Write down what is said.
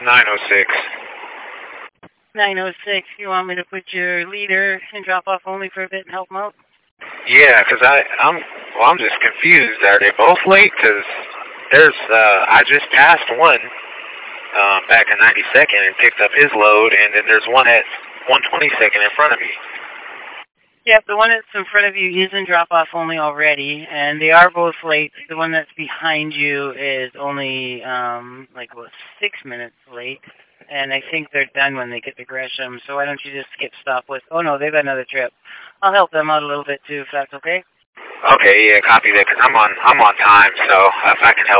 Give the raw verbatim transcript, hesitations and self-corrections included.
nine oh six. nine oh six, you want me to put your leader in drop-off only for a bit and help them out? Yeah, 'cause I, I'm, well, I'm just confused. Are they both late? 'Cause there's, uh, I just passed one, um, back in ninety-second and picked up his load, and then there's one at one twenty-second in front of me. Yep, the one that's in front of you is in drop-off only already, and they are both late. The one that's behind you is only, um, like, what, six minutes late, and I think they're done when they get to Gresham, so why don't you just skip stop with, oh no, they've got another trip. I'll help them out a little bit too, if that's okay. Okay, yeah, copy that, 'cause I'm on, I'm on time, so if I can help